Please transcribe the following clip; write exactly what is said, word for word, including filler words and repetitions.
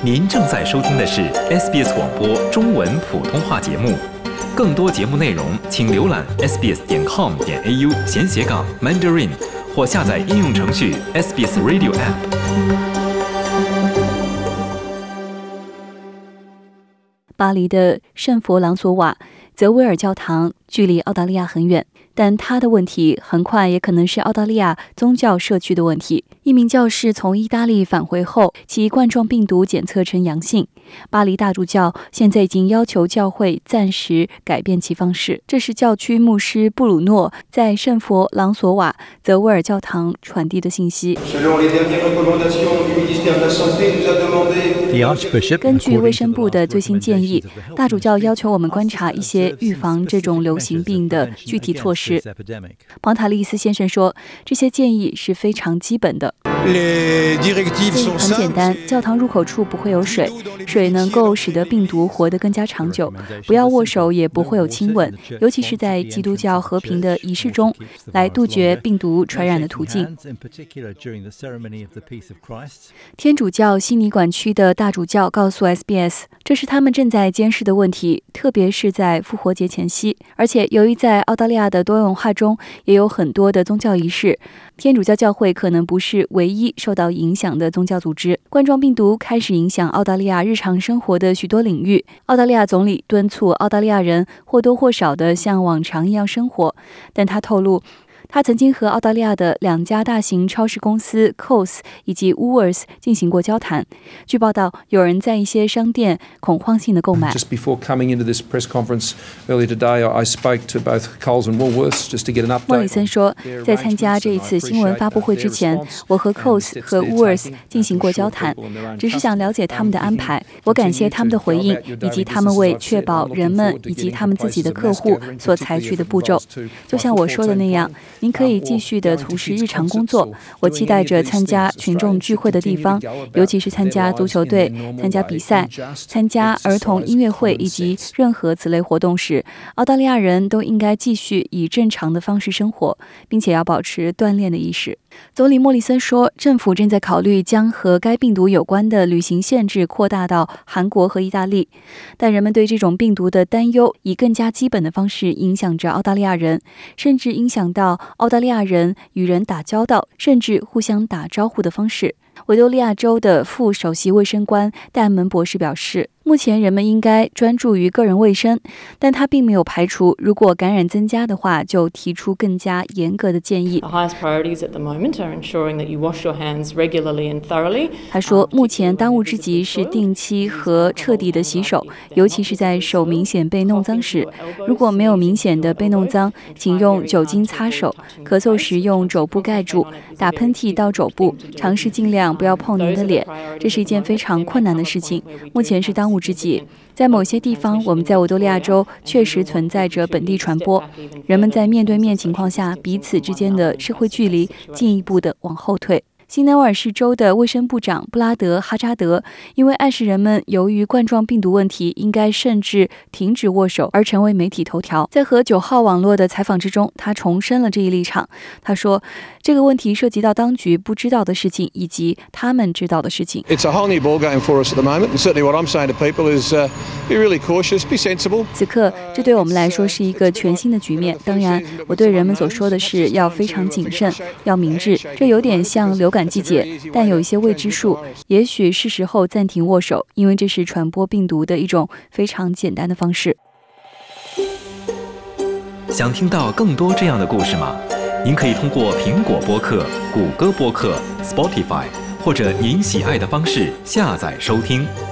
您正在收听的是 S B S 广播中文普通话节目。更多节目内容，请浏览 s b s 点 com 点 a u 闲斜杠 Mandarin， 或下载应用程序 S B S Radio App。 巴黎的圣佛朗索瓦泽维尔教堂距离澳大利亚很远，但他的问题很快也可能是澳大利亚宗教社区的问题。一名教士从意大利返回后，其冠状病毒检测呈阳性。巴黎大主教现在已经要求教会暂时改变其方式。这是教区牧师布鲁诺在圣佛朗索瓦泽维尔教堂传递的信息。根据卫生部的最新建议，大主教要求我们观察一些预防这种流行病的具体措施。庞塔利斯先生说，这些建议是非常基本的。建议很简单，教堂入口处不会有水，水能够使得病毒活得更加长久。不要握手，也不会有亲吻，尤其是在基督教和平的仪式中，来杜绝病毒传染的途径。天主教悉尼管区的大主教告诉 S B S， 这是他们正在监视的问题，特别是在复活节前夕。而且由于在澳大利亚的多元文化中也有很多的宗教仪式，天主教教会可能不是唯一受到影响的宗教组织。冠状病毒开始影响澳大利亚日常生活的许多领域。澳大利亚总理敦促澳大利亚人或多或少的像往常一样生活，但他透露，他曾经和澳大利亚的两家大型超市公司 Coles 以及 Woolworths 进行过交谈。据报道，有人在一些商店恐慌性的购买。 Just before coming into this press conference earlier today, I spoke to both Coles and Woolworths just to get an update. 莫里森说，在参加这一次新闻发布会之前，我和 Coles 和 Woolworths 进行过交谈，只是想了解他们的安排。我感谢他们的回应，以及他们为确保人们以及他们自己的客户所采取的步骤。就像我说的那样，您可以继续地从事日常工作。我期待着参加群众聚会的地方，尤其是参加足球队、参加比赛、参加儿童音乐会以及任何此类活动时，澳大利亚人都应该继续以正常的方式生活，并且要保持锻炼的意识。总理莫里森说，政府正在考虑将和该病毒有关的旅行限制扩大到韩国和意大利，但人们对这种病毒的担忧以更加基本的方式影响着澳大利亚人，甚至影响到澳大利亚人与人打交道，甚至互相打招呼的方式。维多利亚州的副首席卫生官戴门博士表示，目前人们应该专注于个人卫生，但他并没有排除如果感染增加的话，就提出更加严格的建议。他说，目前当务之急是定期和彻底的洗手，尤其是在手明显被弄脏时。如果没有明显的被弄脏，请用酒精擦手，咳嗽时用肘部盖住，打喷嚏到肘部，尝试尽量不要碰您的脸。这是一件非常困难的事情，目前是当务之急。在某些地方，我们在维多利亚州确实存在着本地传播，人们在面对面情况下彼此之间的社会距离进一步的往后退。新南威尔士州的卫生部长布拉德·哈扎德因为暗示人们由于冠状病毒问题应该甚至停止握手而成为媒体头条。在和九号网络的采访之中，他重申了这一立场。他说，这个问题涉及到当局不知道的事情以及他们知道的事情。 It's a whole new ball game for us at the moment, and certainly what I'm saying to people is uh, be really cautious, be sensible. 此刻，这对我们来说是一个全新的局面。当然，我对人们所说的是要非常谨慎，要明智。这有点像流感季节，但有一些未知数。也许是时候暂停握手，因为这是传播病毒的一种非常简单的方式。 想听到更多这样的故事吗？您可以通过苹果播客、谷歌播客、Spotify 或者您喜爱的方式下载收听。